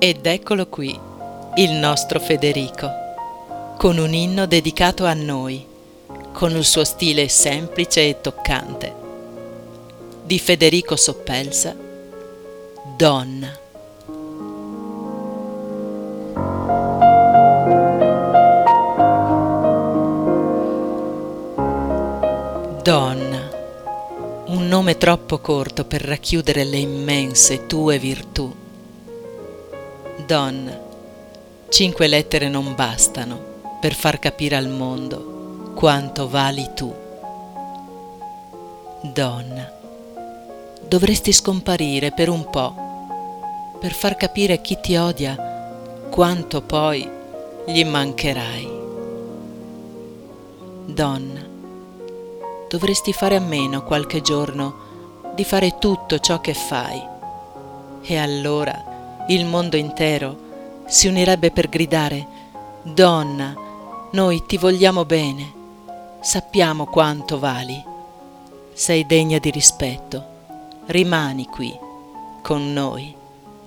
Ed eccolo qui, il nostro Federico, con un inno dedicato a noi, con il suo stile semplice e toccante. Di Federico Soppelsa, Donna. Donna, un nome troppo corto per racchiudere le immense tue virtù. Donna, 5 lettere non bastano per far capire al mondo quanto vali tu. Donna, dovresti scomparire per un po', per far capire a chi ti odia quanto poi gli mancherai. Donna, dovresti fare a meno qualche giorno di fare tutto ciò che fai, e allora il mondo intero si unirebbe per gridare: Donna, noi ti vogliamo bene, sappiamo quanto vali, sei degna di rispetto, rimani qui con noi.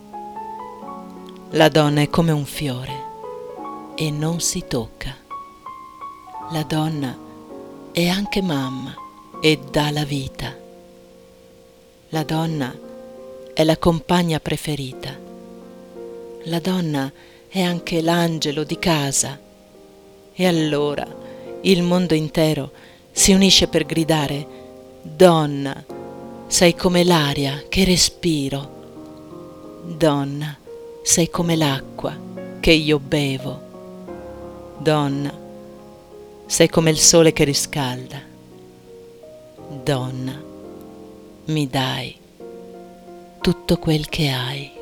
La donna è come un fiore e non si tocca. La donna è anche mamma e dà la vita. La donna è la compagna preferita. La donna è anche l'angelo di casa. E allora il mondo intero si unisce per gridare: Donna, sei come l'aria che respiro. Donna, sei come l'acqua che io bevo. Donna, sei come il sole che riscalda. Donna, mi dai tutto quel che hai.